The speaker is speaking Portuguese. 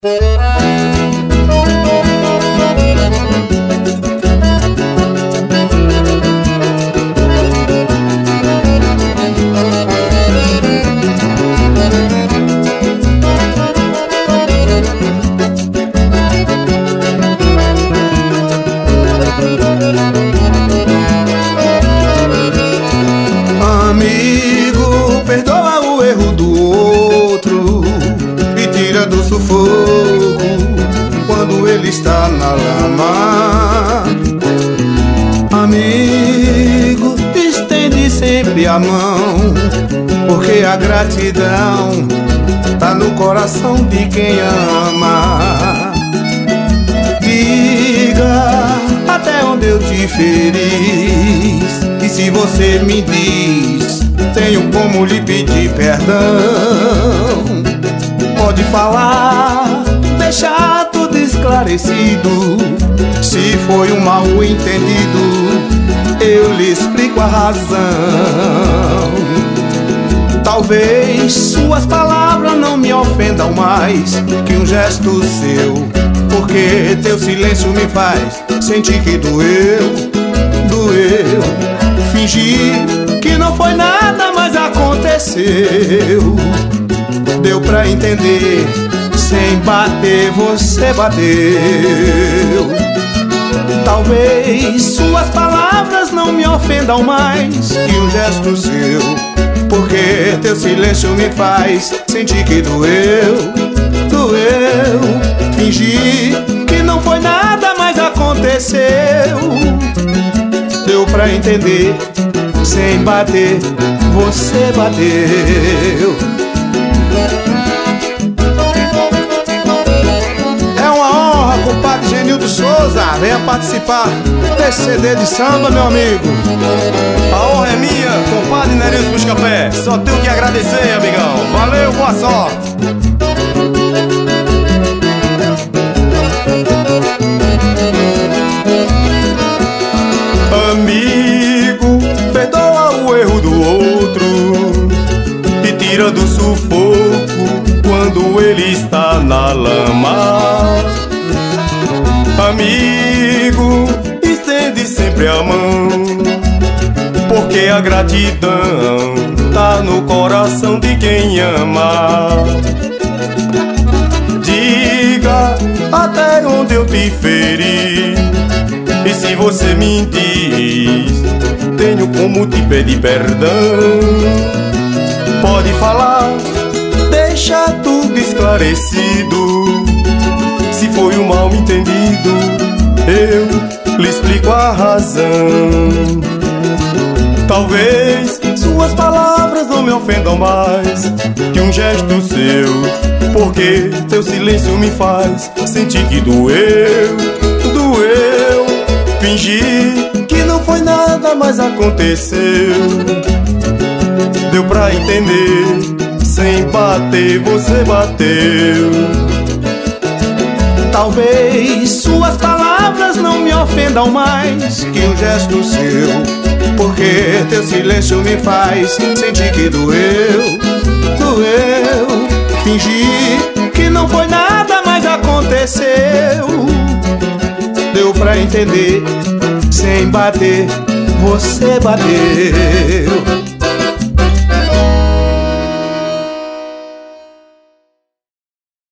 Amigo, perdoa o erro do outro e tira do sufoco quando ele está na lama. Amigo, estende sempre a mão, porque a gratidão tá no coração de quem ama. Diga até onde eu te feri, e se você me diz, tenho como lhe pedir perdão. Pode falar, deixar tudo esclarecido. Se foi um mal entendido, eu lhe explico a razão. Talvez suas palavras não me ofendam mais que um gesto seu, porque teu silêncio me faz sentir que doeu. Fingi que não foi nada, mas aconteceu. Deu pra entender, sem bater você bateu. Talvez suas palavras não me ofendam mais que um gesto seu, porque teu silêncio me faz sentir que doeu. Fingi que não foi nada, mas aconteceu. Deu pra entender, sem bater, você bateu. É uma honra, compadre Genildo Souza, venha participar desse CD de samba, meu amigo. A honra é minha, compadre Nerilson Buscapé. Só tenho que agradecer, amigão. Valeu, boa sorte. Amigo, perdoa o erro do outro e tira do sufoco quando ele está na lama. Amigo, estende sempre a mão, porque a gratidão tá no coração de quem ama. Diga até onde eu te feri, e se você me diz, tenho como te pedir perdão. Pode falar, deixa tudo esclarecido. Se foi um mal entendido, eu lhe explico a razão. Talvez suas palavras não me ofendam mais que um gesto seu, porque teu silêncio me faz sentir que doeu. Fingi que não foi nada, mas aconteceu. Deu pra entender, sem bater você bateu. Talvez suas palavras não me ofendam mais que um gesto seu, porque teu silêncio me faz sentir que doeu. Fingi que não foi nada, mas aconteceu. Deu pra entender, sem bater, você bateu.